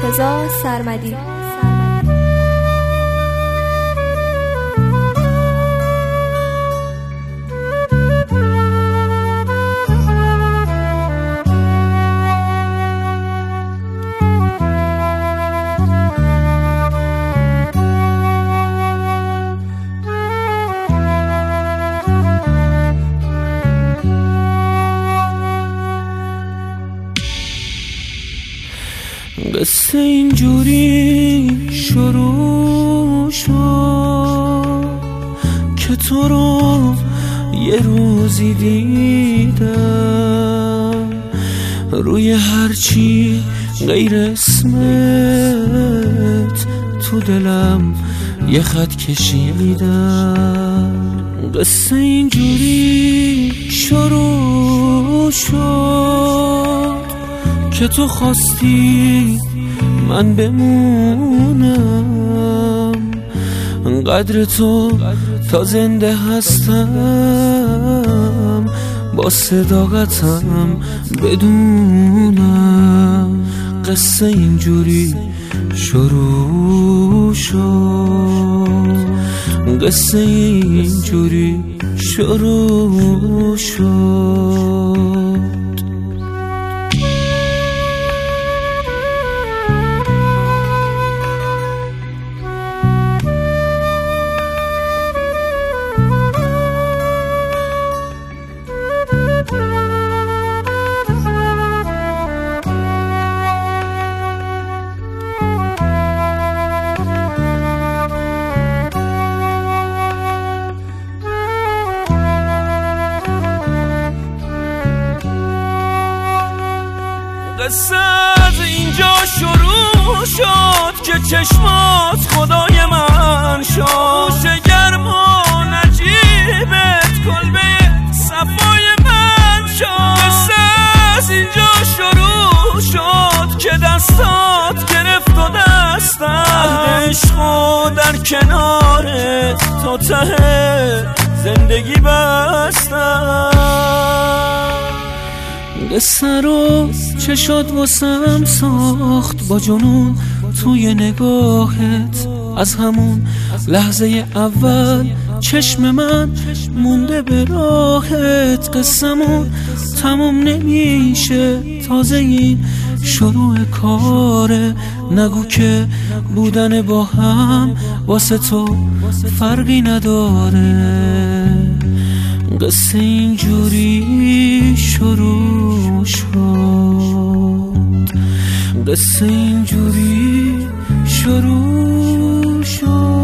مرتضی سرمدی. قصه اینجوری شروع شد که تو رو یه روزی دیدم روی هرچی غیر اسمت تو دلم یه خط کشیدم. قصه اینجوری شروع شد که تو خواستی من بمونم، قدر تو تا زنده هستم با صداقتم بدونم. قصه اینجوری شروع شد، قصه اینجوری شروع شد. قصه از اینجا شروع شد که چشمات خدای من شد، گرم و نجیبت کلبه صفای من شد. قصه از اینجا شروع شد که دستات گرفت و دستم عشق و در کنار تو ته زندگی بستم. قصه رو چه شد واسم ساخت با جنون توی نگاهت، از همون لحظه اول چشم من مونده به راهت. قصه‌مون تموم نمیشه، تازه این شروع کاره. نگو که بودن با هم واسه تو فرقی نداره. قصه اینجوری شروع شد، قصه اینجوری شروع شد.